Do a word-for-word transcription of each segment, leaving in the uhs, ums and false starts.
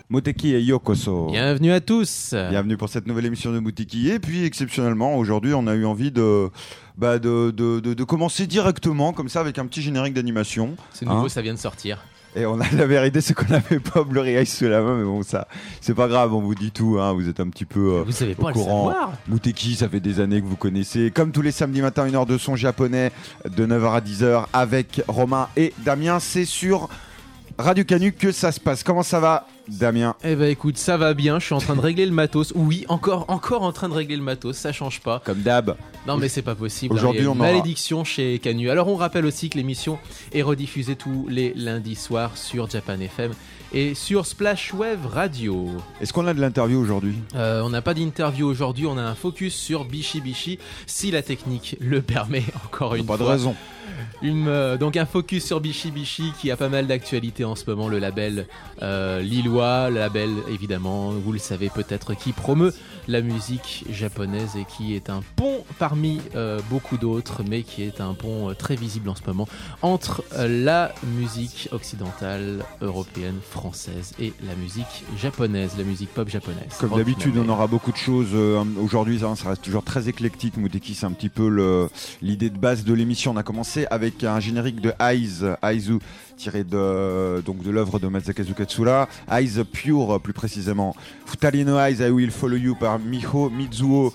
Muteki et Yokoso. Bienvenue à tous. Bienvenue pour cette nouvelle émission de Muteki. Et puis exceptionnellement, aujourd'hui, on a eu envie de, bah, de, de, de, de commencer directement comme ça avec un petit générique d'animation. C'est nouveau, hein. Ça vient de sortir. Et on a la vérité, c'est qu'on n'avait pas Blurry Eyes sous la main, mais bon, ça, c'est pas grave, on vous dit tout, hein, vous êtes un petit peu euh, vous savez au pas courant. Le savoir. Muteki, ça fait des années que vous connaissez. Comme tous les samedis matins, une heure de son japonais de neuf heures à dix heures avec Romain et Damien. C'est sur Radio Canu que ça se passe. Comment ça va, Damien? Eh ben écoute, ça va bien, je suis en train de régler le matos. Oui, encore, encore en train de régler le matos, ça change pas. Comme d'hab. Non mais c'est pas possible, Aujourd'hui, hein, il y a on une aura... malédiction chez Canu. Alors on rappelle aussi que l'émission est rediffusée tous les lundis soirs sur Japan F M et sur Splash Wave Radio. Est-ce qu'on a de l'interview aujourd'hui? euh, On n'a pas d'interview aujourd'hui, on a un focus sur Bishi Bishi, si la technique le permet, encore une pas fois. Pas de raison. Une, euh, donc un focus sur Bishi Bishi qui a pas mal d'actualité en ce moment, le label euh, lillois, le label évidemment, vous le savez peut-être, qui promeut la musique japonaise et qui est un pont parmi euh, beaucoup d'autres, mais qui est un pont euh, très visible en ce moment entre euh, la musique occidentale, européenne, française et la musique japonaise, la musique pop japonaise. Comme Rock d'habitude, Name. on aura beaucoup de choses. Euh, aujourd'hui, ça, ça reste toujours très éclectique. Muteki, c'est un petit peu le, l'idée de base de l'émission. On a commencé avec un générique de Eyes, Aizu, tiré de, donc de l'œuvre de Masakazu Katsura. Eyes Pure, plus précisément. Futari no Eyes, I Will Follow You par Miho Mizuo.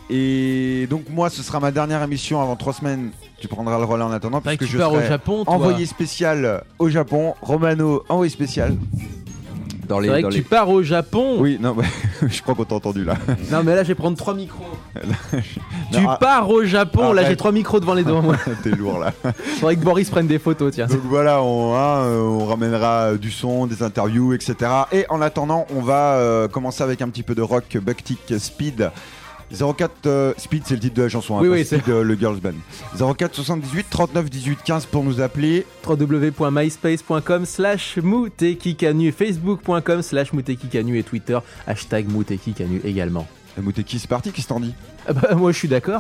Et donc moi, ce sera ma dernière émission avant trois semaines. Tu prendras le relais en attendant, Pareil puisque que tu je pars serai au Japon, toi. envoyé spécial au Japon. Romano, envoyé spécial. Dans les, C'est vrai dans que les... tu pars au Japon. Oui, non, mais je crois qu'on t'a entendu là. Non mais là je vais prendre trois micros. Tu Non, pars au Japon, arrête. là j'ai trois micros devant les doigts. Moi. T'es lourd là. Faudrait que Boris prenne des photos, tiens. Donc voilà, on, hein, on ramènera du son, des interviews, et cetera. Et en attendant, on va euh, commencer avec un petit peu de rock, Bucktick Speed. zéro quatre euh, Speed, c'est le titre de la chanson, hein, oui, pas oui, Speed, c'est... euh, le girls band. zéro quatre soixante-dix-huit trente-neuf dix-huit quinze pour nous appeler. w w w point myspace point com slash mutekikanu, facebook point com slash mutekikanu et Twitter hashtag mutekikanu également. Et Muteki, c'est parti, qu'est-ce que t'en dis? Ah bah, moi je suis d'accord.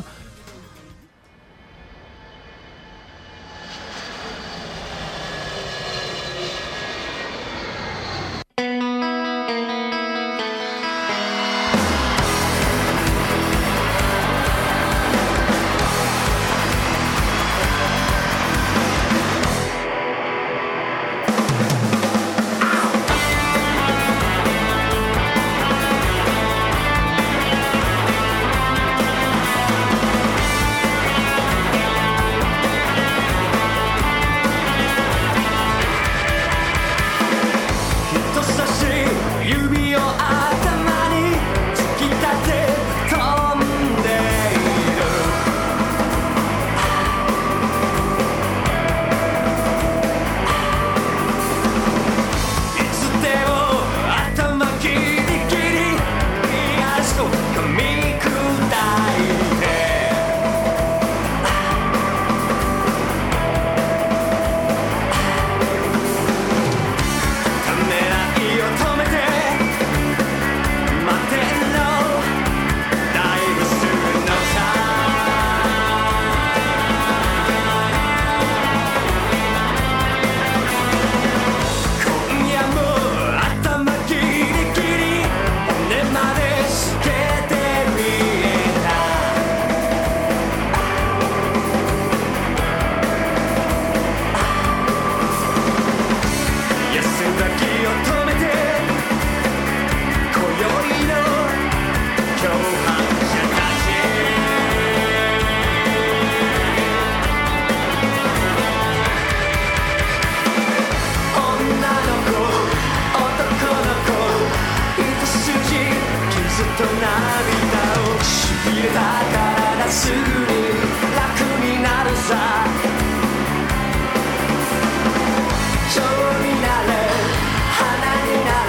Show me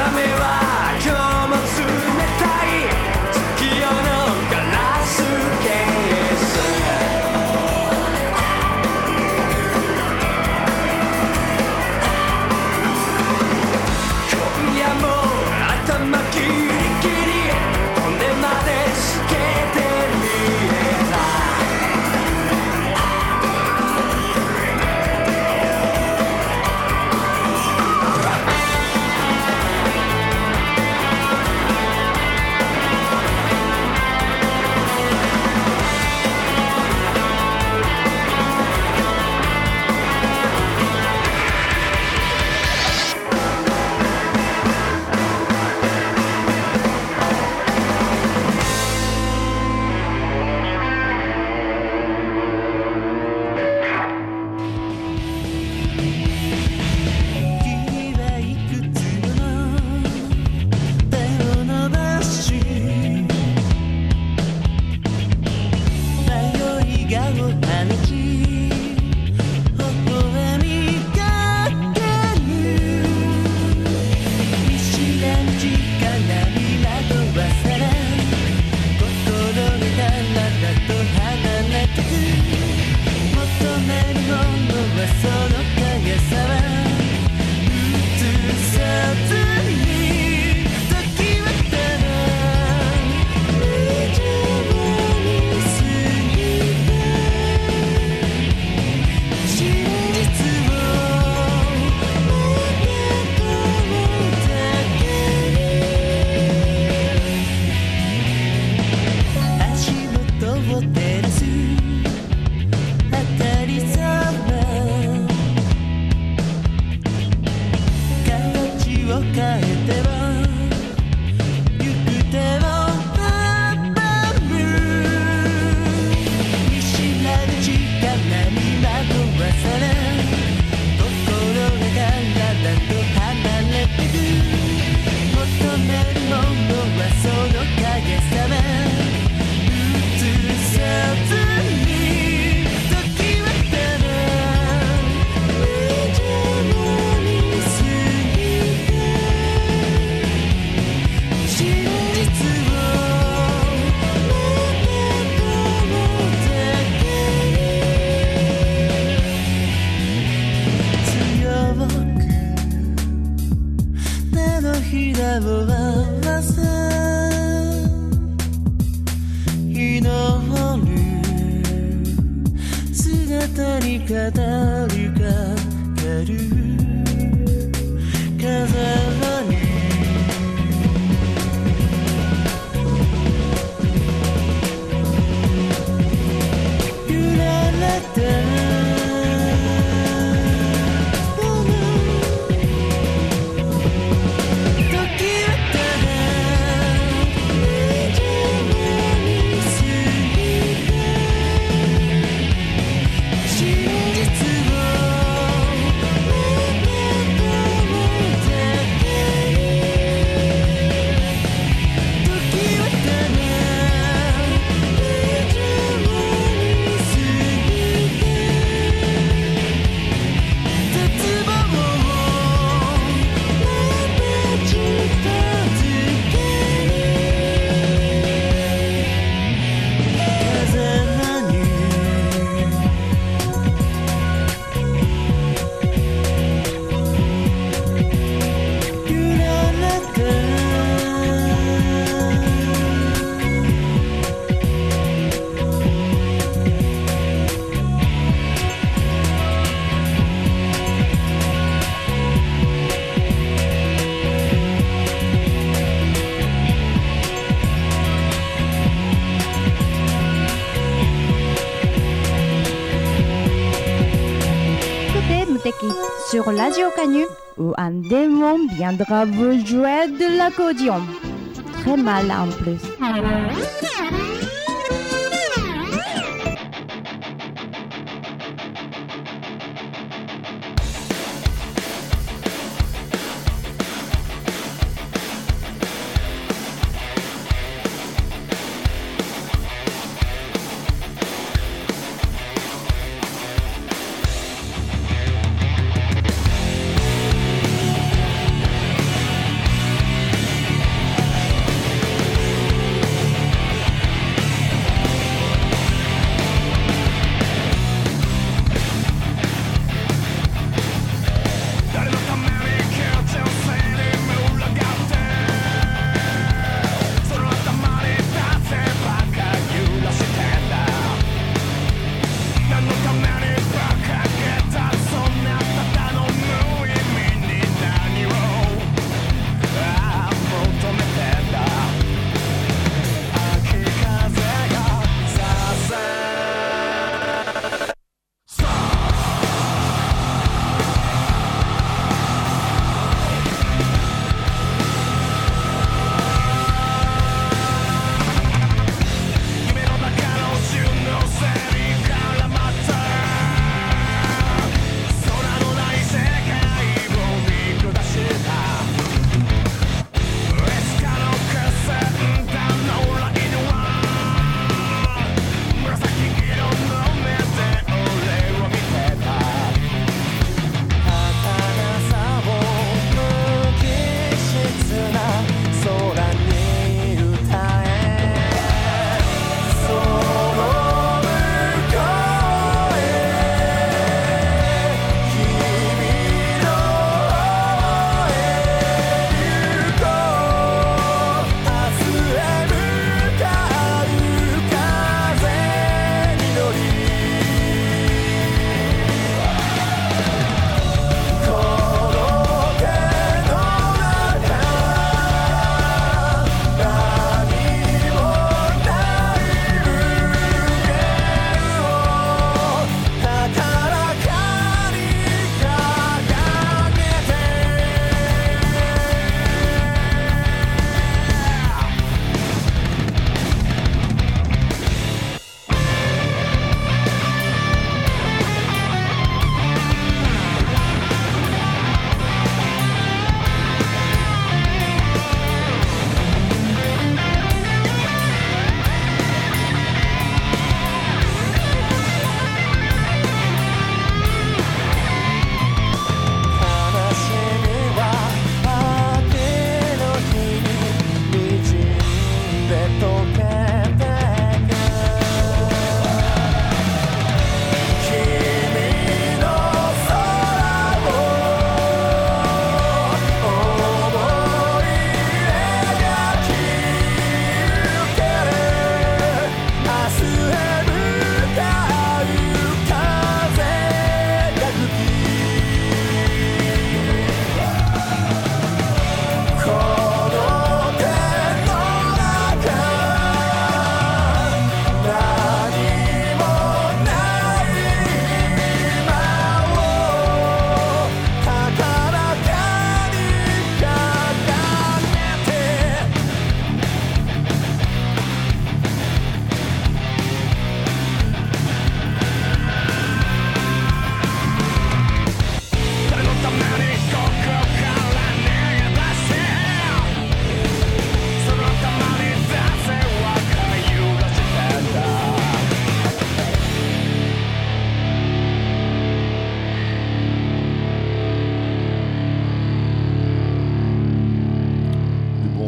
Sur Radio Canu, où un démon viendra vous jouer de l'accordéon. Très mal en plus.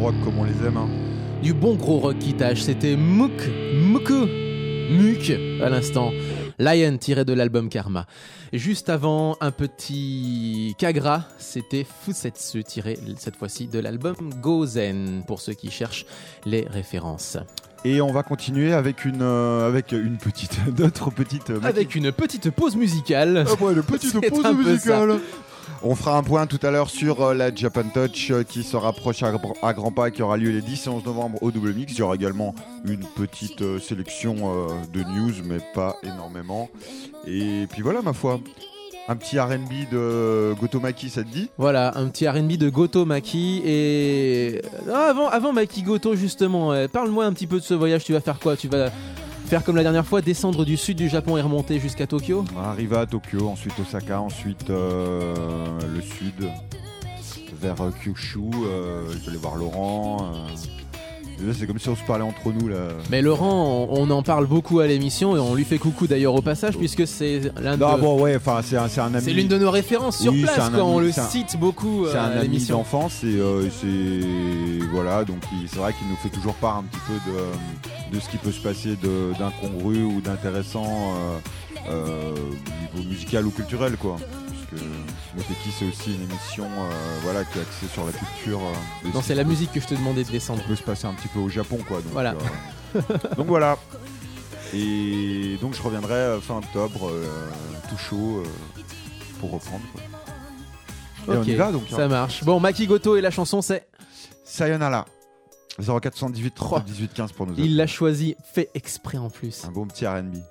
rock comme on les aime. Hein. Du bon gros rock qui tâche, c'était Mouk, Moukou, Muk à l'instant. Lion tiré de l'album Karma. Et juste avant, un petit Kagra, c'était Fusetsu tiré cette fois-ci de l'album Gozen, pour ceux qui cherchent les références. Et on va continuer avec une, euh, avec une petite, d'autres petites... Euh, avec une petite pause musicale. Ah ouais, une petite pause musicale. On fera un point tout à l'heure sur euh, la Japan Touch euh, qui se rapproche à, à grands pas, qui aura lieu les dix et onze novembre au Double Mix. Il y aura également une petite euh, sélection euh, de news, mais pas énormément. Et puis voilà, ma foi. Un petit R and B de Gotomaki, ça te dit ? Voilà, un petit R and B de Gotomaki. Et ah, avant, avant Maki Goto, justement, euh, parle-moi un petit peu de ce voyage. Tu vas faire quoi ? Tu vas faire comme la dernière fois, descendre du sud du Japon et remonter jusqu'à Tokyo ? Arriver à Tokyo, ensuite Osaka, ensuite euh, le sud, vers euh, Kyushu. Euh, je vais aller voir Laurent. Euh, Là, c'est comme si on se parlait entre nous là. Mais Laurent, on, on en parle beaucoup à l'émission et on lui fait coucou d'ailleurs au passage, puisque c'est l'un de... Non, bon, ouais, enfin, c'est un, c'est un ami. C'est l'une de nos références sur oui, place, quand ami, on le un... cite beaucoup c'est euh, un à ami l'émission. d'enfance et euh, c'est voilà, donc il... c'est vrai qu'il nous fait toujours part un petit peu de, de ce qui peut se passer de, d'incongru ou d'intéressant euh, euh, au niveau musical ou culturel, quoi. Que Moteki, c'est aussi une émission euh, voilà, qui est axée sur la culture. Euh, non, c'est la musique que je te demandais de descendre. Ça peut se passer un petit peu au Japon, quoi. Donc voilà. Euh, donc voilà. Et donc je reviendrai euh, fin octobre, euh, tout chaud, euh, pour reprendre. Quoi. Et ok, on y va donc. Ça hein. marche. Bon, Maki Goto et la chanson c'est Sayonara. zéro quatre cent dix-huit trente dix-huit quinze pour nous. Il l'a choisi, fait exprès en plus. Un bon petit R and B.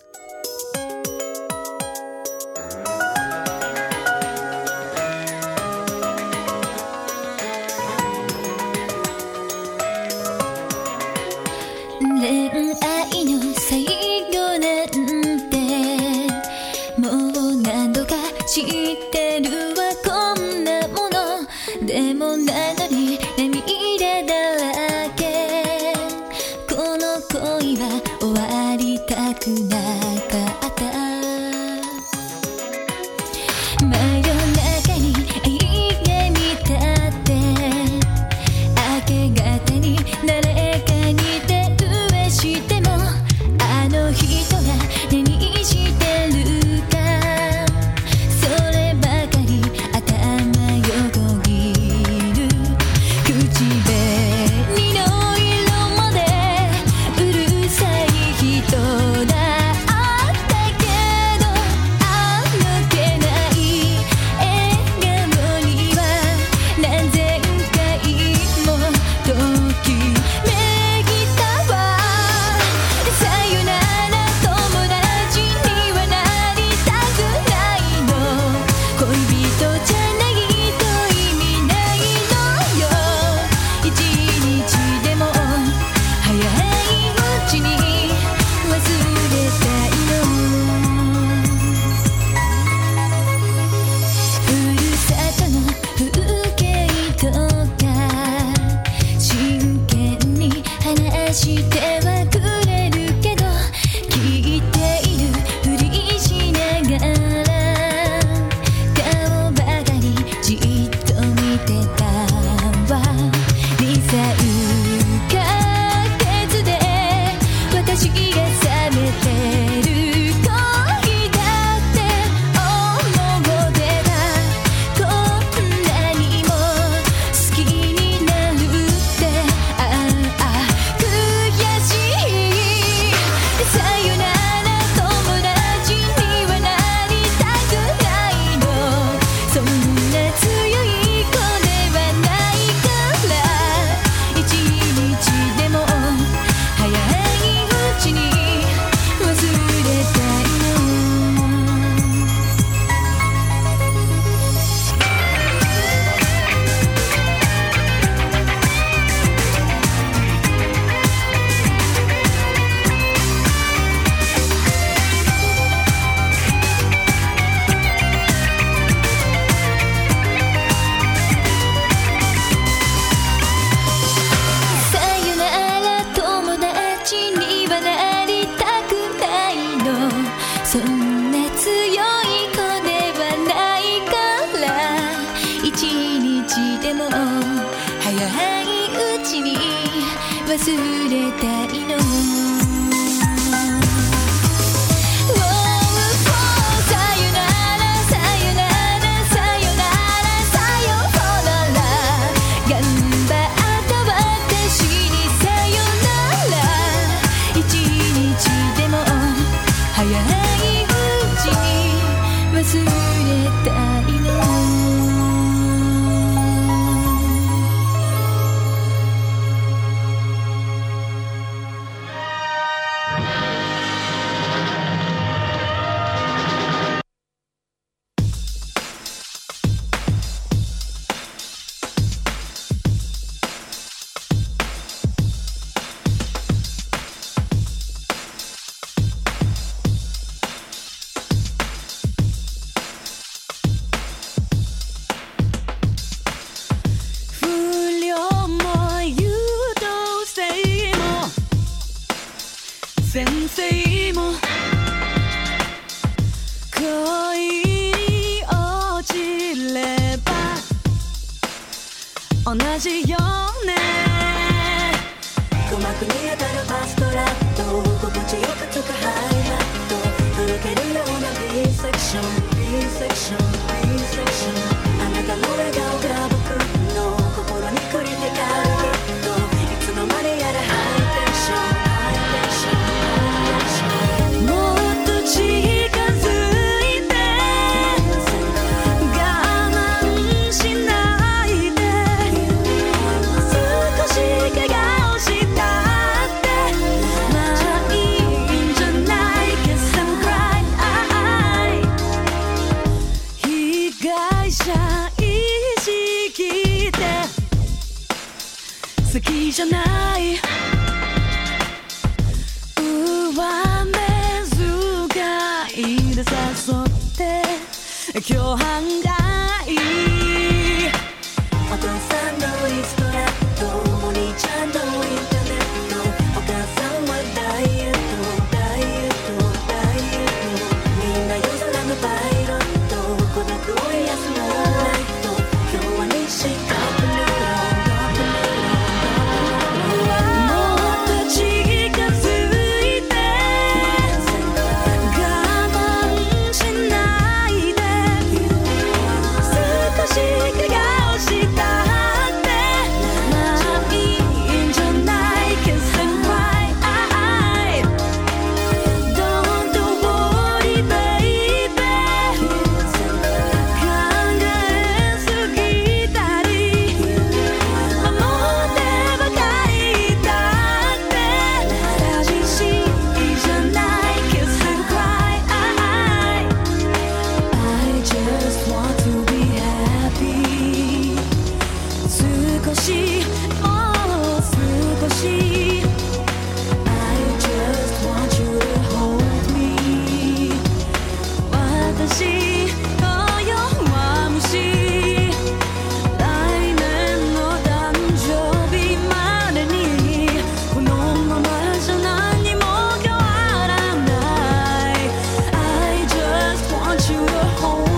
恋愛の最後なんてもう何度か知ってるわこんなものでもなのに涙だらけこの恋は終わりたくなかった真夜中に家が見たって明け方に誰かにしてもあの人が何してるかそればかり頭横切る口紅の色までうるさい人だったけどあのけない笑顔には何千回もときめきたわさよなら友達にはなりたくないの恋人じゃないと意味ないのよ一日でも早いうちに忘れたいのふるさとの風景とか真剣に話してはくれるけど聞いているふりしながら顔ばかりじっと見てたわにさんかげつで私が冷めてる恋だって思ってたこんなにも好きになるってああ悔しいさよなら友達にはなりたくないのそんな強い子ではないから一日でも早いうちに忘れたいのさよなら友達にはなりたくないのそんな強い子ではないから一日でも早いううちに忘れたいの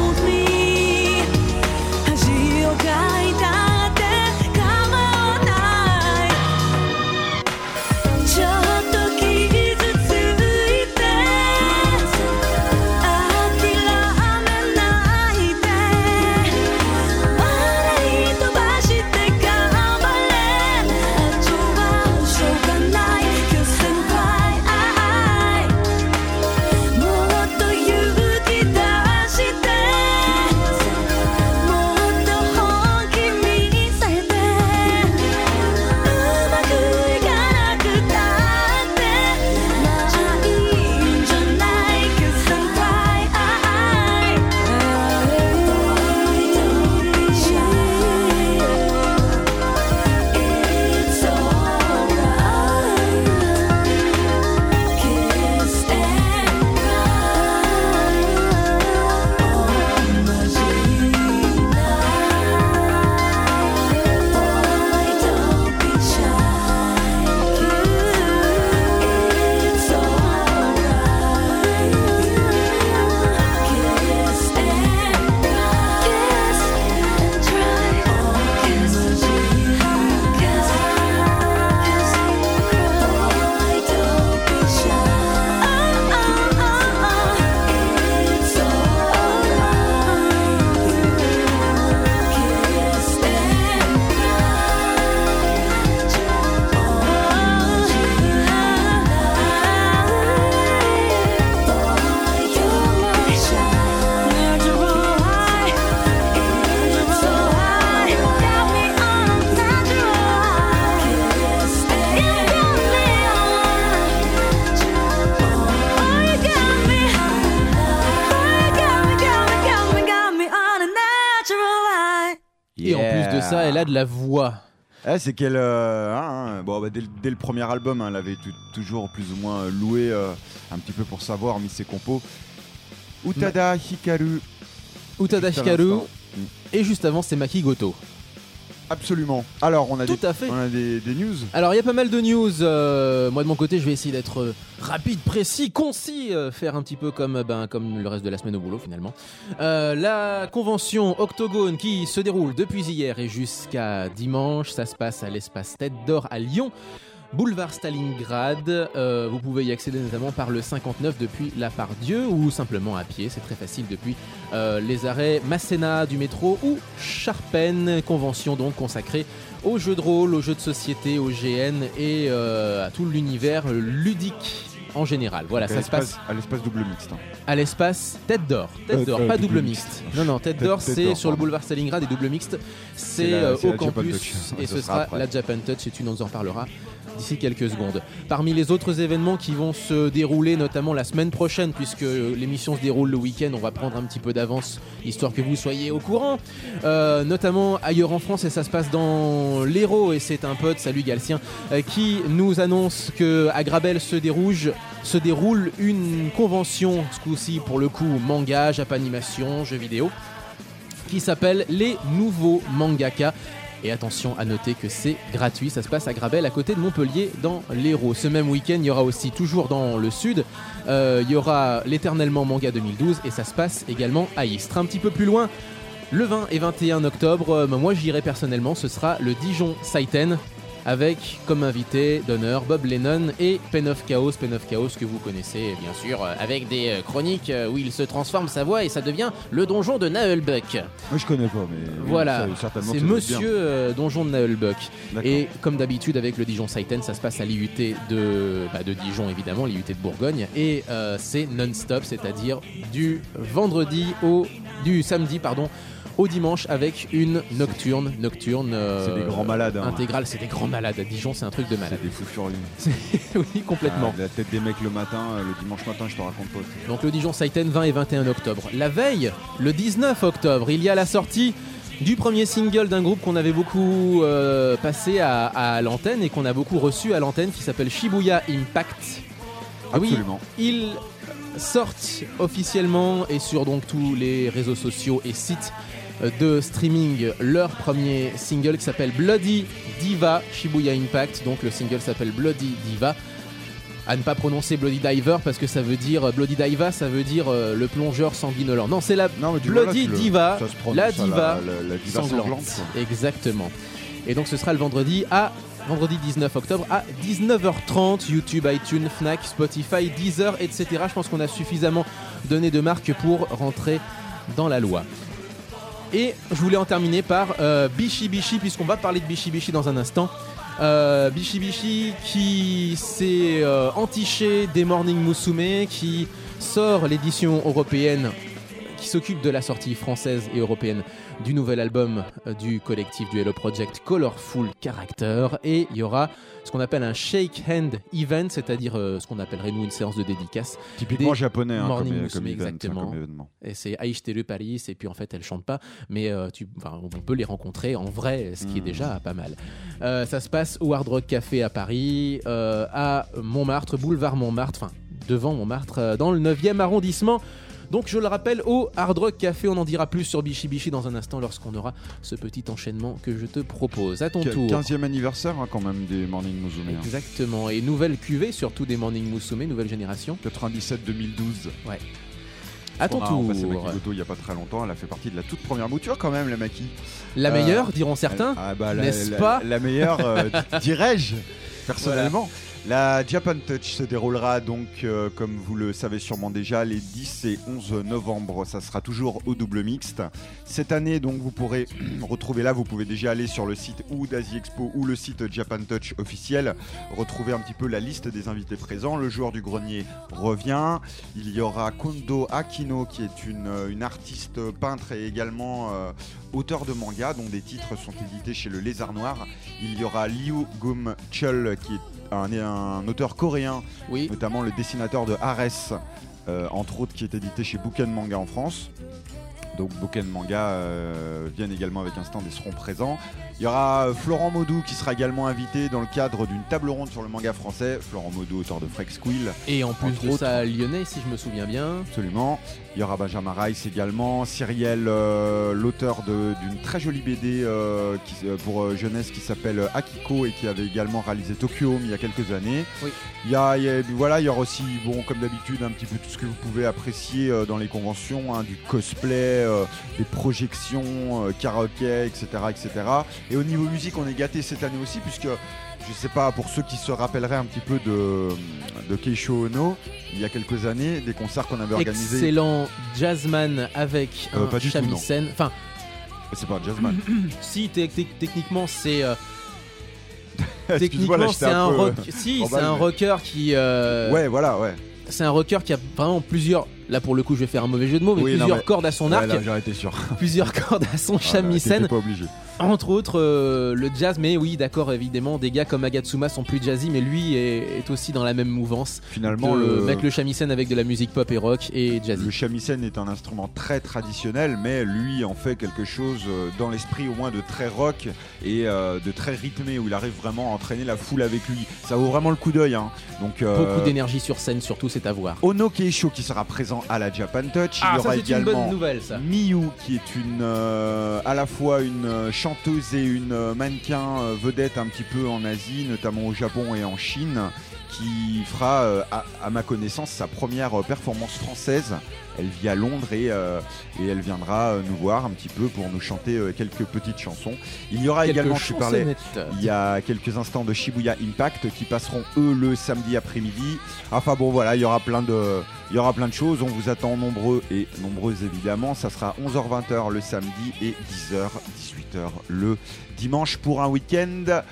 書いたって構わない a de la voix. Eh, c'est qu'elle, euh, hein, hein, bon, bah, dès, dès le premier album, hein, elle avait t- toujours plus ou moins loué euh, un petit peu pour savoir, mis ses compos. Utada Hikaru. Utada Juste à Hikaru. l'instant. Et juste avant, c'est Maki Goto. Absolument. Alors, on a, Tout des, à fait. on a des, des news. Alors il y a pas mal de news, euh, moi de mon côté je vais essayer d'être euh, rapide, précis, concis, euh, faire un petit peu comme, euh, ben, comme le reste de la semaine au boulot finalement. Euh, la convention Octogone qui se déroule depuis hier et jusqu'à dimanche, ça se passe à l'espace Tête d'Or à Lyon. Boulevard Stalingrad, euh, vous pouvez y accéder notamment par le cinquante-neuf depuis La Part-Dieu ou simplement à pied, c'est très facile depuis euh, les arrêts Masséna du métro ou Charpennes, convention donc consacrée aux jeux de rôle, aux jeux de société, aux G N et euh, à tout l'univers ludique en général. Voilà, Donc, ça se passe à l'espace double mixte. Hein. à l'espace Tête d'Or. Tête Euh, d'Or, euh, pas double double mixte. mixte. Non, non, Tête Tête- d'Or, Tête c'est d'Or, sur le pardon. boulevard Stalingrad et double mixte, c'est la- euh, c'est au la Japan campus Touch. et Ce ce sera sera après. la Japan Touch et tu nous en parleras d'ici quelques secondes. Parmi les autres événements qui vont se dérouler notamment la semaine prochaine, puisque l'émission se déroule le week-end, on va prendre un petit peu d'avance histoire que vous soyez au courant, euh, notamment ailleurs en France, et ça se passe dans l'Hérault, et c'est un pote, salut Galcien, euh, qui nous annonce que à Grabel se déroule, se déroule une convention, ce coup-ci pour le coup manga, japanimation, jeux vidéo, qui s'appelle les nouveaux mangaka. Et attention à noter que c'est gratuit, ça se passe à Grabel à côté de Montpellier dans l'Hérault. Ce même week-end, il y aura aussi, toujours dans le sud, euh, il y aura l'éternellement manga deux mille douze et ça se passe également à Istres. Un petit peu plus loin, le vingt et vingt et un octobre, euh, moi j'irai personnellement, ce sera le Dijon Saiten avec comme invité d'honneur Bob Lennon et Pen of Chaos, Pen of Chaos que vous connaissez bien sûr, euh, avec des euh, chroniques euh, où il se transforme sa voix et ça devient le donjon de Naheulbuck. Moi, je connais pas, mais oui, Voilà, ça, certainement c'est que ça doit être bien. Monsieur euh, Donjon de Naheulbuck. D'accord. Et comme d'habitude avec le Dijon Saiten, ça se passe à l'I U T de, bah, de Dijon évidemment, l'I U T de Bourgogne. Et euh, c'est non-stop, c'est-à-dire du vendredi au... du samedi, pardon, au dimanche avec une nocturne, nocturne euh, C'est des grands malades, hein. intégrale, c'est des grands malades. À Dijon, c'est un truc de malade. C'est des fous furieux. Oui, complètement. Ah, la tête des mecs le matin, euh, le dimanche matin, je te raconte pas. Donc le Dijon Saiten, vingt et vingt et un octobre. La veille, le dix-neuf octobre, il y a la sortie du premier single d'un groupe qu'on avait beaucoup euh, passé à, à l'antenne et qu'on a beaucoup reçu à l'antenne, qui s'appelle Shibuya Impact. Absolument. Oui, ils sortent officiellement et sur donc tous les réseaux sociaux et sites de streaming leur premier single qui s'appelle Bloody Diva. Shibuya Impact, donc le single s'appelle Bloody Diva. À ne pas prononcer Bloody Diver parce que ça veut dire Bloody Diva, ça veut dire euh, le plongeur sanguinolent. Non, c'est la Non, mais du Bloody voilà, tu le- Diva, ça se prononce, la ça, diva la, la, la diva sanglante. sanglante, quoi. Exactement. Et donc ce sera le vendredi à vendredi dix-neuf octobre à dix-neuf heures trente. YouTube, iTunes, Fnac, Spotify, Deezer, et cetera. Je pense qu'on a suffisamment donné de marques pour rentrer dans la loi. Et je voulais en terminer par euh, Bishi Bishi, puisqu'on va parler de Bishi Bishi dans un instant. Euh, Bishi Bishi qui s'est euh, entiché des Morning Musume, qui sort l'édition européenne, qui s'occupe de la sortie française et européenne du nouvel album euh, du collectif du Hello Project Colorful Character. Et il y aura ce qu'on appelle un shake hand event, c'est-à-dire euh, ce qu'on appellerait nous une séance de dédicace. Typiquement Des japonais, hein, Morning comme, Musume, comme, event, hein, exactement. comme événement. Et c'est Aishiteru Paris, et puis en fait elles chantent pas, mais euh, tu, enfin, on peut les rencontrer en vrai, ce qui est Mmh. déjà pas mal. Euh, ça se passe au Hard Rock Café à Paris, euh, à Montmartre, boulevard Montmartre, enfin devant Montmartre, euh, dans le neuvième arrondissement. Donc je le rappelle, au Hard Rock Café, on en dira plus sur Bishi Bishi dans un instant lorsqu'on aura ce petit enchaînement que je te propose. À ton Qu- tour. quinzième anniversaire hein, quand même des Morning Musume. hein. Exactement, et nouvelle cuvée surtout des Morning Musume, nouvelle génération. quatre-vingt-dix-sept deux mille douze. Ouais. À ton On a tour. passé Maki Goto il n'y a pas très longtemps. Elle a fait partie de la toute première mouture quand même, la Maki. La Euh, meilleure, diront certains. Ah bah, la, n'est-ce la- pas la meilleure, euh, dirais-je, personnellement. La Japan Touch se déroulera donc, euh, comme vous le savez sûrement déjà, les dix et onze novembre. Ça sera toujours au double mixte. Cette année, donc, vous pourrez retrouver là, vous pouvez déjà aller sur le site ou d'Asie Expo ou le site Japan Touch officiel, retrouver un petit peu la liste des invités présents. Le joueur du grenier revient. Il y aura Kondo Akino, qui est une, une artiste peintre et également euh, auteur de manga, dont des titres sont édités chez le Lézard Noir. Il y aura Liu Gum Chul, qui est un, un auteur coréen, Oui. notamment le dessinateur de Ares, euh, entre autres, qui est édité chez Bouquin Manga en France. Donc Boken Manga euh, viennent également avec un stand et seront présents. Il y aura Florent Maudou qui sera également invité dans le cadre d'une table ronde sur le manga français. Florent Maudou, auteur de Freak Squill. Et en plus Entre de autres. ça, lyonnais, si je me souviens bien. Absolument. Il y aura Benjamin Rice également. Cyriel, euh, l'auteur de- d'une très jolie B D euh, qui, euh, pour euh, jeunesse qui s'appelle Akiko et qui avait également réalisé Tokyo Home il y a quelques années. Oui. Il y a, il y a- voilà, il y aura aussi, bon, comme d'habitude, un petit peu tout ce que vous pouvez apprécier euh, dans les conventions, hein, du cosplay, euh, des projections, euh, karaoké, et cetera, et cetera. Et au niveau musique, on est gâté cette année aussi, puisque je sais pas, pour ceux qui se rappelleraient un petit peu de, de Keisho Ono, il y a quelques années, des concerts qu'on avait organisés. Excellent jazzman avec Euh, un pas du tout, shamisen. Enfin, C'est pas un jazzman. si te- te- techniquement c'est euh, Excuse-moi, là, techniquement j'étais c'est un un peu, rock. euh, Si, en c'est balle, un mais- rocker qui. euh, Ouais, voilà, ouais. C'est un rocker qui a vraiment plusieurs. Là pour le coup, je vais faire un mauvais jeu de mots, mais Oui, non, plusieurs mais- cordes à son Ouais, arc, là, j'aurais été sûr. plusieurs cordes à son Ah, là, shamisen. t'étais pas obligé. Entre autres, euh, le jazz, mais oui, d'accord, évidemment, des gars comme Agatsuma sont plus jazzy, mais lui est, est aussi dans la même mouvance. Finalement, de le, mettre le shamisen avec de la musique pop et rock et jazzy. le shamisen est un instrument très traditionnel, mais lui en fait quelque chose euh, dans l'esprit au moins de très rock et euh, de très rythmé, où il arrive vraiment à entraîner la foule avec lui. Ça vaut vraiment le coup d'œil, hein. Donc, euh, Beaucoup d'énergie sur scène, surtout, c'est à voir. Ono Keisho qui sera présent à la Japan Touch. Ah, Il y ça aura c'est une également bonne nouvelle, ça. Miyu qui est une euh, à la fois une euh, chanteuse et une euh, mannequin euh, vedette un petit peu en Asie, notamment au Japon et en Chine, qui fera euh, à, à ma connaissance sa première euh, performance française. Elle vit à Londres et, euh, et elle viendra euh, nous voir un petit peu pour nous chanter euh, quelques petites chansons. Il y aura Quelques également, tu parlais chansonnettes. il y a quelques instants de Shibuya Impact qui passeront eux le samedi après-midi. Enfin bon voilà, il y aura plein de, il y aura plein de choses. On vous attend nombreux et nombreuses évidemment. Ça sera onze heures vingt le samedi et dix heures dix-huit heures le dimanche pour un week-end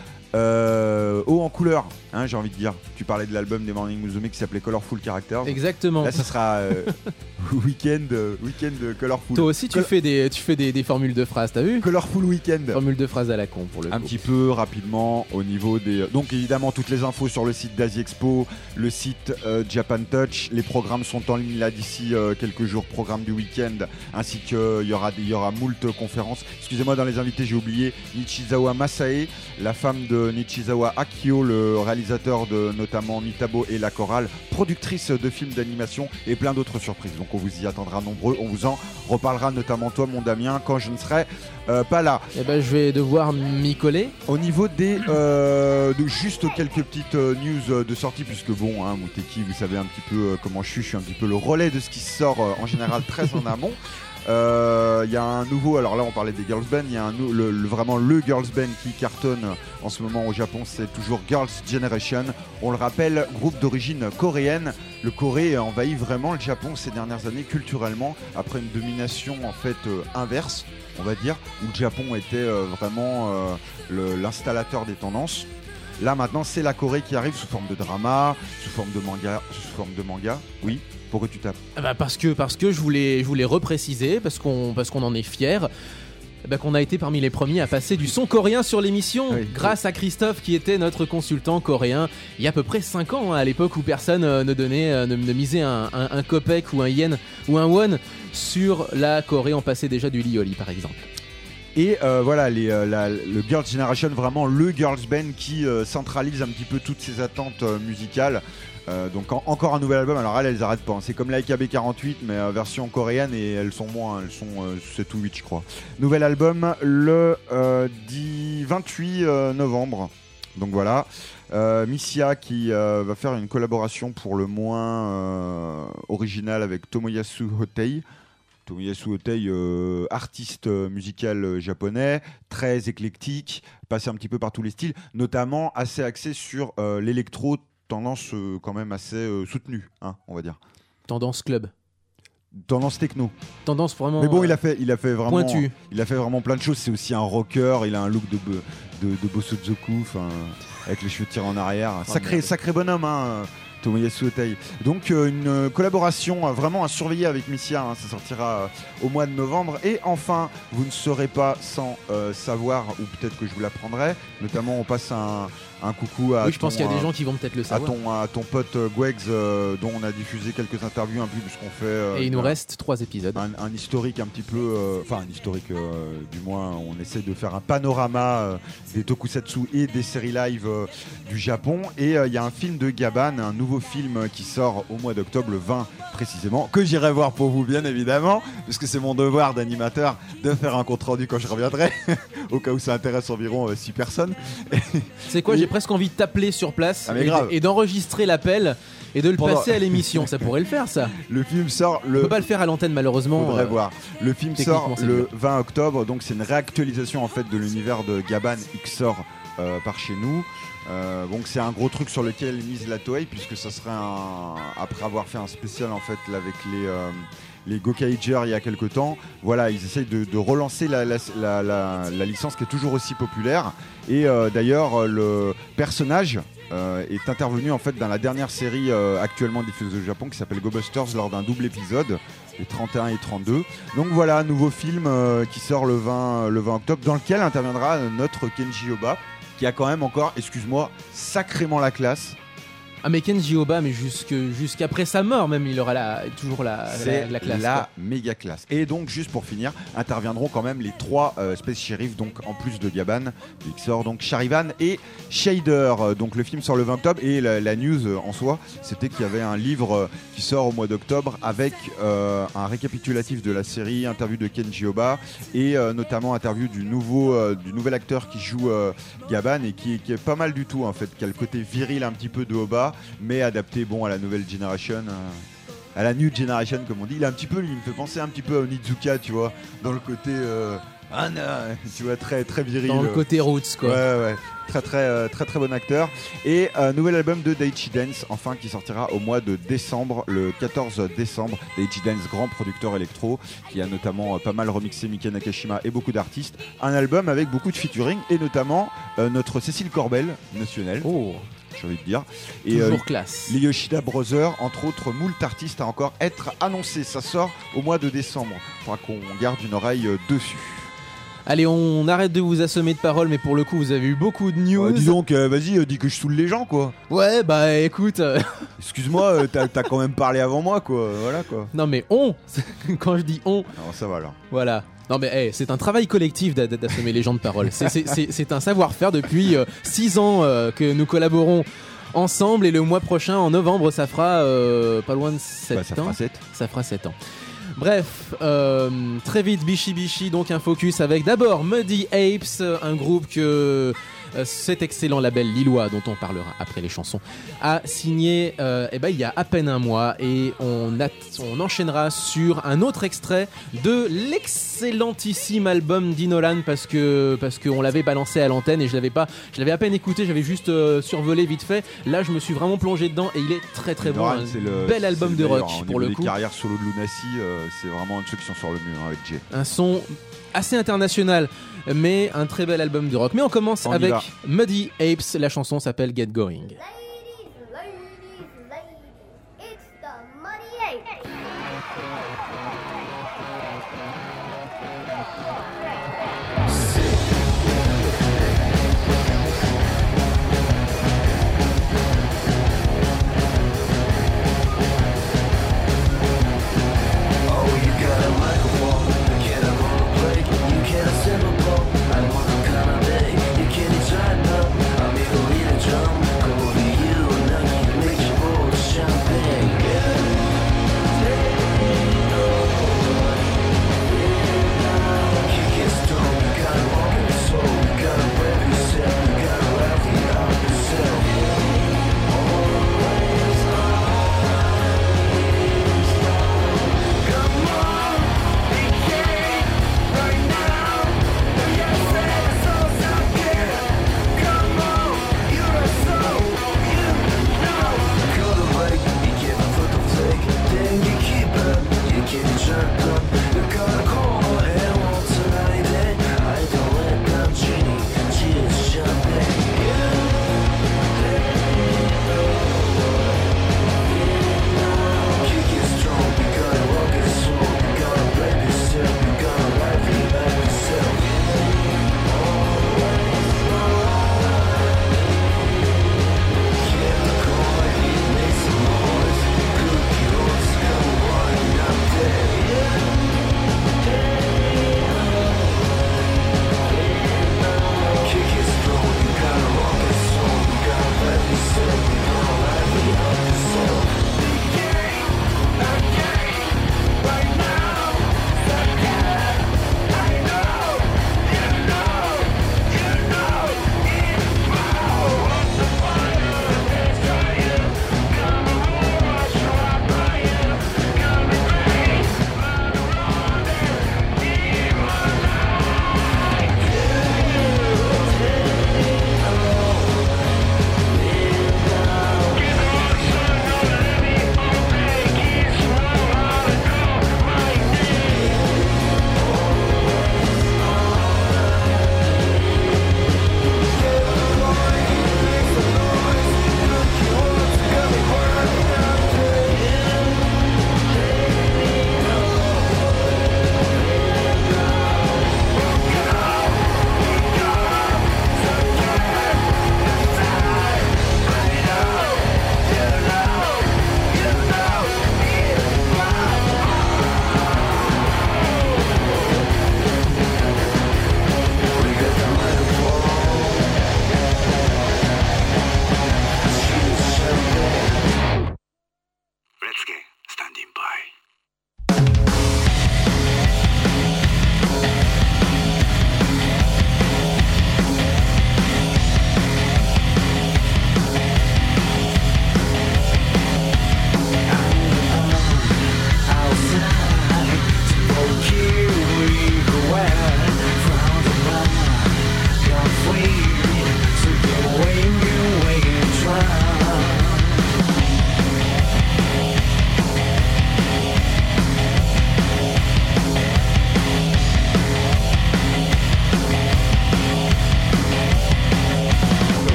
euh, haut en couleur. Hein, j'ai envie de dire. Tu parlais de l'album des Morning Musume qui s'appelait Colorful Characters. Exactement. Là, ça sera euh, week-end, euh, week-end colorful. Toi aussi, tu Col- fais des, tu fais des, des formules de phrases, t'as vu? Colorful week-end. Formules de phrases à la con pour le Un coup. petit peu rapidement au niveau des... Donc évidemment toutes les infos sur le site d'Asie Expo, le site euh, Japan Touch, les programmes sont en ligne là d'ici euh, quelques jours, programme du week-end, ainsi qu'il y aura, il y aura moult conférences. Excusez-moi, dans les invités j'ai oublié Nichizawa Masae, la femme de Nichizawa Akio, le réalisateur de notamment Mitabo et La Chorale, productrice de films d'animation et plein d'autres surprises. Donc on vous y attendra nombreux, on vous en reparlera, notamment toi mon Damien, quand je ne serai euh, pas là. Eh ben, je vais devoir m'y coller. Au niveau des euh, de juste quelques petites euh, news euh, de sortie, puisque bon, hein, Mouteki, vous savez un petit peu euh, comment je suis, je suis un petit peu le relais de ce qui sort euh, en général très en amont. Il euh, y a un nouveau, alors là on parlait des girls band, il y a un, nou- le, le- vraiment le girls band qui cartonne en ce moment au Japon, c'est toujours Girls' Generation. On le rappelle, groupe d'origine coréenne. Le Corée envahit vraiment le Japon ces dernières années culturellement, après une domination en fait euh, inverse, on va dire, où le Japon était euh, vraiment euh, le- l'installateur des tendances. Là maintenant c'est la Corée qui arrive sous forme de drama, sous forme de manga, sous forme de manga. Oui, pourquoi tu tapes? Ah bah parce que parce que je voulais je voulais repréciser parce qu'on parce qu'on en est fier. Eh ben, qu'on a été parmi les premiers à passer du son coréen sur l'émission, Oui. grâce à Christophe qui était notre consultant coréen il y a à peu près cinq ans, hein, à l'époque où personne euh, ne donnait, euh, ne, ne misait un, un, un kopek ou un yen ou un won sur la Corée. On passait déjà du lioli par exemple. Et euh, voilà, les, euh, la- le Girls' Generation, vraiment le girls band qui euh, centralise un petit peu toutes ces attentes euh, musicales. Euh, donc en- encore un nouvel album, alors elles, elles arrêtent pas, hein. C'est comme la A K B quarante-huit mais euh, version coréenne, et elles sont moins, elles sont euh, sept ou huit je crois. Nouvel album le euh, dix vingt-huit euh, novembre, donc voilà. Euh, Missia qui euh, va faire une collaboration pour le moins euh, originale avec Tomoyasu Hotei. Tomoyasu Hotei, euh, artiste euh, musical euh, japonais, très éclectique, passé un petit peu par tous les styles, notamment assez axé sur euh, l'électro, tendance euh, quand même assez euh, soutenue, hein, on va dire. Tendance club. Tendance techno. Tendance vraiment. Mais bon, euh, il a fait, il a fait vraiment, pointu. il a fait vraiment plein de choses. C'est aussi un rocker. Il a un look de bo- de, de Bosozoku, enfin, avec les cheveux tirés en arrière. Sacré, merde. sacré bonhomme, hein. Tomoyasu Hotei. Donc euh, une euh, collaboration euh, vraiment à surveiller avec Missia, hein. Ça sortira euh, au mois de novembre. Et enfin, vous ne serez pas sans euh, savoir, ou peut-être que je vous l'apprendrai, notamment on passe un, un coucou à Oui, je pense ton, qu'il y a des euh, gens qui vont peut-être le à savoir. ton, à ton pote euh, Gwegs, euh, dont on a diffusé quelques interviews un peu puisqu'on fait euh, Et il nous un, reste trois épisodes. un, un historique un petit peu, euh, enfin un historique euh, du moins, on essaie de faire un panorama euh, des tokusatsu et des séries live euh, du Japon. Et il euh, y a un film de Gaban, un nouveau film euh, qui sort au mois d'octobre, le vingt précisément, que j'irai voir pour vous bien évidemment, puisque c'est mon devoir d'animateur de faire un compte rendu quand je reviendrai, au cas où ça intéresse environ six personnes. C'est quoi, Et- j'ai presque envie de t'appeler sur place Ah, mais et, grave. et d'enregistrer l'appel et de le Pendant- passer à l'émission. Ça pourrait le faire, ça. Le film sort On le... peut pas le faire à l'antenne, malheureusement. Faudrait euh, voir. Le film techniquement, sort c'est le dur. vingt octobre, donc c'est une réactualisation en fait de l'univers de Gaban X sort euh, par chez nous. Euh, donc c'est un gros truc sur lequel mise la Toei, puisque ça serait un... après avoir fait un spécial en fait là, avec les euh, les Gokaiger il y a quelques temps. Voilà, ils essayent de, de relancer la, la, la, la, la licence qui est toujours aussi populaire. Et euh, d'ailleurs le personnage euh, est intervenu en fait dans la dernière série euh, actuellement diffusée au Japon qui s'appelle Go Busters lors d'un double épisode, les trente et un et trente-deux. Donc voilà, nouveau film euh, qui sort le vingt, le vingt octobre, dans lequel interviendra euh, notre Kenji Oba, qui a quand même encore, excuse-moi, sacrément la classe. Ah, mais Kenji Oba, mais jusque, jusqu'après sa mort, même, il aura la, toujours la, la, C'est la classe. la quoi. méga classe. Et donc, juste pour finir, interviendront quand même les trois euh, Space Sheriff, donc en plus de Gaban, qui sort donc Charivan et Shader. Euh, Donc le film sort le vingt octobre et la, la news euh, en soi, c'était qu'il y avait un livre euh, qui sort au mois d'octobre avec euh, un récapitulatif de la série, interview de Kenji Oba et euh, notamment interview du nouveau, euh, du nouvel acteur qui joue euh, Gaban et qui, qui est pas mal du tout en fait, qui a le côté viril un petit peu de Oba, mais adapté bon à la nouvelle generation. Euh, à la new generation comme on dit. Il a un petit peu, il me fait penser un petit peu à Onizuka, tu vois, dans le côté euh, ah, non, tu vois, très très viril. Dans le côté roots, quoi. Ouais, ouais, très très euh, très très bon acteur. Et un euh, nouvel album de Daichi Dance, enfin, qui sortira au mois de décembre, le quatorze décembre. Daichi Dance, grand producteur électro, qui a notamment euh, pas mal remixé Mika Nakashima et beaucoup d'artistes. Un album avec beaucoup de featuring et notamment euh, notre Cécile Corbel nationale. Oh, J'ai envie de dire. Et toujours euh, classe. les Yoshida Brothers, entre autres moult artistes à encore être annoncés. Ça sort au mois de décembre. Il faudra qu'on garde une oreille euh, dessus. Allez, on arrête de vous assommer de paroles, mais pour le coup, vous avez eu beaucoup de news. Ouais, dis donc, euh, vas-y, euh, dis que je saoule les gens, quoi. Ouais, bah écoute. euh, Excuse-moi, euh, t'as, t'as quand même parlé avant moi, quoi. Euh, Voilà, quoi. Non, mais on, quand je dis on, Alors, ça va, alors. voilà. Non, mais hey, c'est un travail collectif d'a- d'a- d'assommer les gens de paroles. C'est, c'est- c'est- c'est un savoir-faire depuis six ans euh, que nous collaborons ensemble, et le mois prochain, en novembre, ça fera euh, pas loin de sept Bah, ça ans. fera sept. Ça fera sept ans. Bref, euh, très vite, Bishi Bishi, donc un focus avec d'abord Muddy Apes, un groupe que euh, cet excellent label lillois, dont on parlera après les chansons, a signé euh, eh ben, il y a à peine un mois, et on, a- on enchaînera sur un autre extrait de l'excellentissime album d'Inolan, parce que parce qu'on l'avait balancé à l'antenne et je l'avais pas, je l'avais à peine écouté, j'avais juste euh, survolé vite fait. Là, je me suis vraiment plongé dedans et il est très très bon. Noran, Un c'est le- bel c'est album le de meilleur, rock hein. Au pour niveau le des coup. carrières solo de Lunacy, euh, c'est vraiment un de ceux qui sont sur le mur hein, avec Jay. Un son assez international, mais un très bel album de rock. Mais on commence On y avec va. Muddy Apes. La chanson s'appelle Get Going. Ladies, ladies, ladies, it's the Muddy Apes. I'm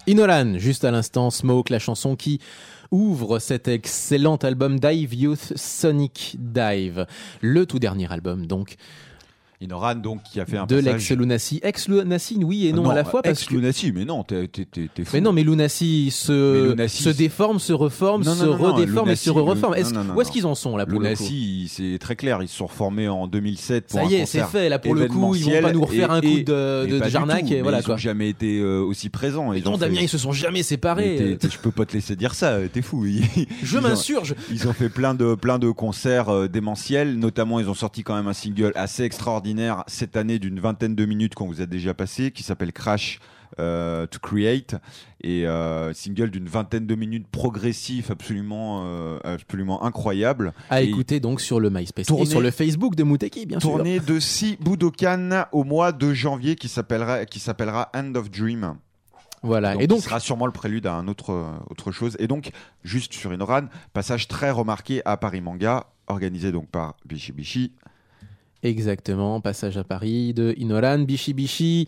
Inolan, juste à l'instant, Smoke, la chanson qui ouvre cet excellent album Dive Youth Sonic Dive, le tout dernier album donc. Inoran, donc, qui a fait un de passage... l'ex-Lunacy. Ex-Lunacy, oui et non, non à la fois. Parce ex-Lunacy, mais non, t'es, t'es, t'es, t'es fou. Mais non, mais Lunacy se, mais Lunacy, se déforme, se reforme, non, se non, non, redéforme Lunacy, et se reforme. Est-ce, non, non, non, où est-ce non. qu'ils en sont là pour Lunacy, le coup c'est très clair, ils se sont reformés en deux mille sept pour ça un y est, concert c'est fait. Là pour le coup, ils vont pas nous refaire et, un coup et, de, et de, de Jarnac tout, et voilà ils quoi. Ils n'ont jamais été euh, aussi présents. Mais ils non, ont Damien, fait... ils se sont jamais séparés. T'es, t'es, je peux pas te laisser dire ça, t'es fou. Ils, je ils m'insurge. Ont, ils ont fait plein de plein de concerts euh, démentiels, notamment ils ont sorti quand même un single assez extraordinaire cette année d'une vingtaine de minutes qu'on vous a déjà passé, qui s'appelle Crash euh, to Create, et euh, single d'une vingtaine de minutes progressif, absolument euh, absolument incroyable. À et écouter donc sur le MySpace tourné, et sur le Facebook de Muteki, bien sûr. Tournée de Si Budokan au mois de janvier, qui s'appellera qui s'appellera End of Dream. Voilà. Donc, et donc, ce sera sûrement le prélude à un autre autre chose. Et donc, juste sur Inoran, passage très remarqué à Paris Manga, organisé donc par Bishi Bishi. Exactement, passage à Paris de Inoran, Bishi Bishi.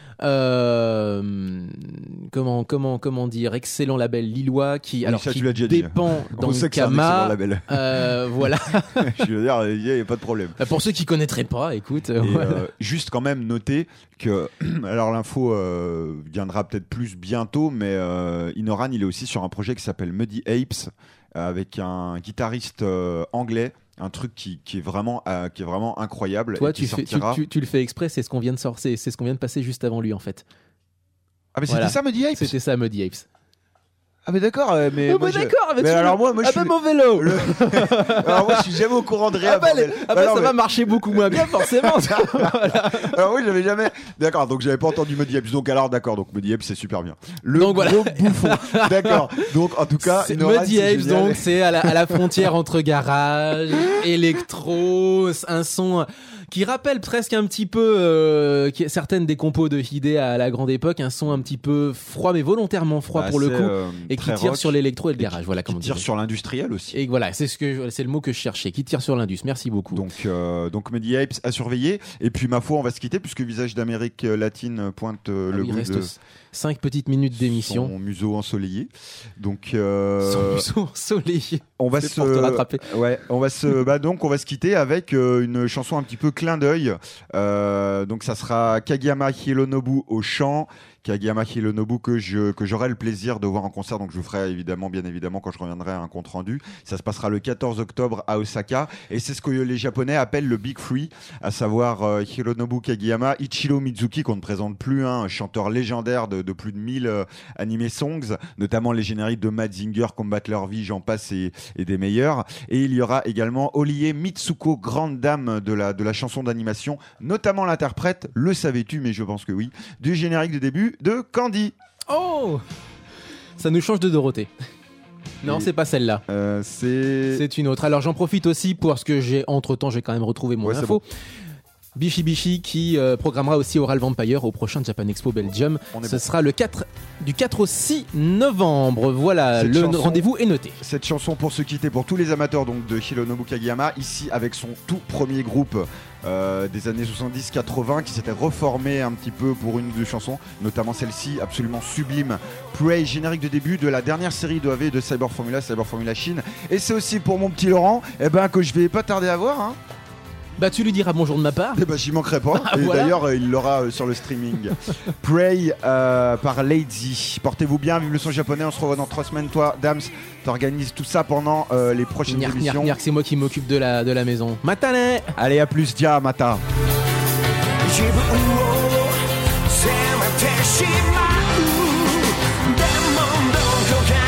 Euh, comment, comment, comment dire, excellent label lillois qui, oui, alors, ça, qui tu l'as déjà dépend dit. On sait que c'est un d'Ankama. excellent label. Euh, voilà. Je veux dire, il n'y a pas de problème. Pour ceux qui connaîtraient pas, écoute. Et, voilà. euh, juste quand même noter que, alors l'info euh, viendra peut-être plus bientôt, mais euh, Inoran, il est aussi sur un projet qui s'appelle Muddy Apes, avec un guitariste euh, anglais. Un truc qui, qui, est vraiment, euh, qui est vraiment incroyable. Toi, et tu, qui fais, tu, sortira... tu, tu le fais exprès, c'est ce qu'on vient de sortir, c'est ce qu'on vient de passer juste avant lui en fait. Ah mais Voilà. c'était ça, Muddy Apes. C'était ça, Muddy Apes. Ah mais d'accord, euh, mais Oh, moi, bah je... d'accord, mais, mais tu alors le- moi, moi ah je bah suis mon vélo. le... alors moi je suis jamais au courant de rien. Ah bah, les- bordel. ah bah, Bah non, ça mais- va marcher beaucoup moins bien forcément. Voilà. Alors oui, j'avais jamais. D'accord, donc j'avais pas entendu Muddy Apes. Donc alors d'accord, donc Muddy Apes c'est super bien. Le Donc, gros voilà. bouffon. D'accord. Donc en tout cas, C'est Inoran, Muddy c'est Apes, génial. donc c'est à la, à la frontière entre garage, électro, un son qui rappelle presque un petit peu euh, qui- certaines des compos de Hide à la grande époque, un son un petit peu froid mais volontairement froid Bah, pour le c'est, coup euh, et qui très tire rock. sur l'électro et le Et garage. qui- Voilà qui comment tire sur l'industriel aussi. Et voilà, c'est ce que c'est le mot que je cherchais, qui tire sur l'indus. Merci beaucoup. Donc, euh, donc Muddy Apes à surveiller. Et puis ma foi, on va se quitter puisque Visage d'Amérique latine pointe euh, Ah le oui, il bout reste de cinq petites minutes d'émission. son museau ensoleillé. Donc euh, Son museau ensoleillé. on va C'est se pour te rattraper. Ouais, on va se bah donc on va se quitter avec euh, une chanson un petit peu clin d'œil. Euh, donc ça sera Kageyama Hironobu au chant. Kageyama Hironobu que je que j'aurai le plaisir de voir en concert, donc je vous ferai évidemment bien évidemment quand je reviendrai un compte rendu. Ça se passera le quatorze octobre à Osaka et c'est ce que les Japonais appellent le Big Three, à savoir euh, Hironobu Kageyama, Ichiro Mizuki qu'on ne présente plus, hein, un chanteur légendaire de, de plus de mille euh, anime songs, notamment les génériques de Mazinger, Combat Leur Vie, j'en passe et, et des meilleurs. Et il y aura également Olie Mitsuko, grande dame de la de la chanson d'animation, notamment l'interprète, le savais-tu, mais je pense que oui, du générique de début de Candy. Oh, ça nous change de Dorothée. Non, Et- c'est pas celle-là. Euh, c'est... C'est une autre. Alors j'en profite aussi parce que j'ai entre temps j'ai quand même retrouvé mon Ouais, c'est info. Bishi Bishi qui euh, programmera aussi Oral Vampire au prochain Japan Expo Belgium. On est Ce bon. sera le quatre du quatre au six novembre. Voilà, Cette le chanson- rendez-vous est noté. Cette chanson pour se quitter, pour tous les amateurs donc de Hironobu Kageyama, ici avec son tout premier groupe euh, des années soixante-dix quatre-vingts qui s'était reformé un petit peu pour une ou deux chansons, notamment celle-ci absolument sublime, Prey, générique de début de la dernière série d'O A V de Cyber Formula, Cyber Formula Chine. Et c'est aussi pour mon petit Laurent, eh ben, que je vais pas tarder à voir. Hein. Bah tu lui diras bonjour de ma part. Eh ben, j'y manquerai pas. Ah, Et voilà. d'ailleurs, euh, il l'aura euh, sur le streaming. Prey euh, par Lady. Portez-vous bien, vive le son japonais. On se revoit dans trois semaines. Toi, Dams, t'organises tout ça pendant euh, les prochaines Niark, niark, émissions. niark, c'est moi qui m'occupe de la, de la maison. Matane. Allez, à plus, Dia, Mata. 自分を責めてしまうでもどこか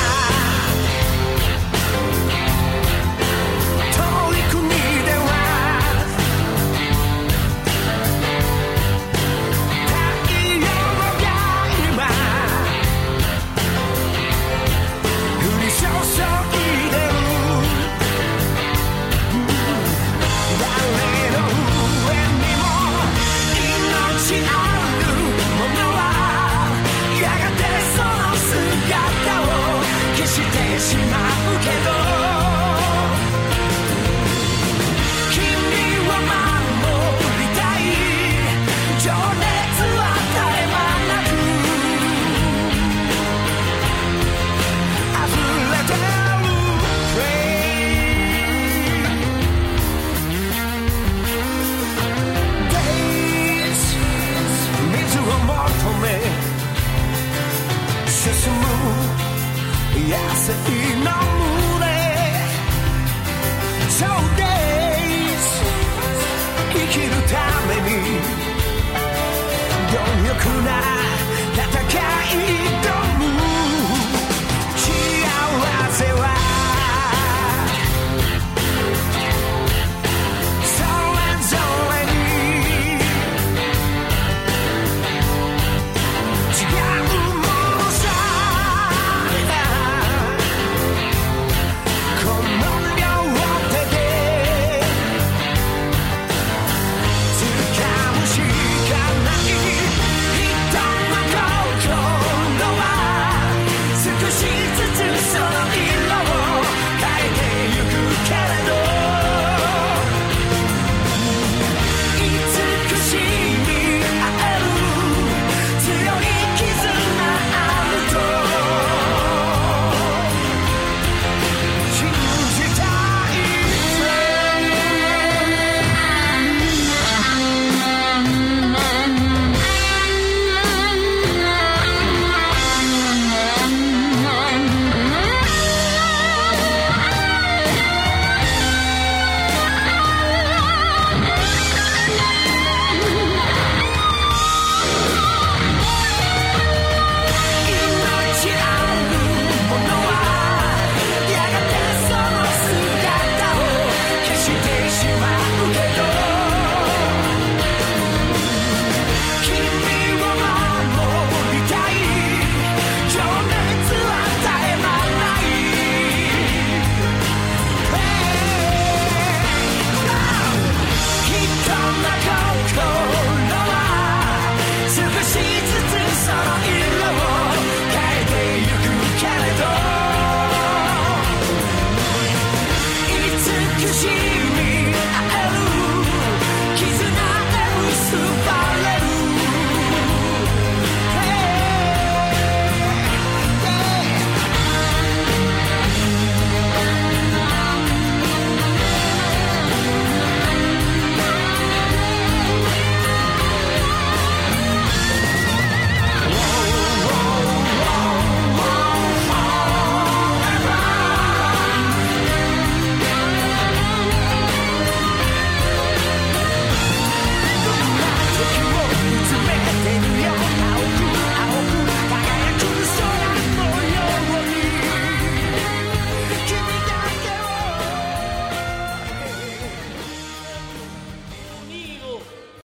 遠い国では太陽が今降り注いでる誰の上にも命あるものは野生の群れ So days 生きるために貪欲な戦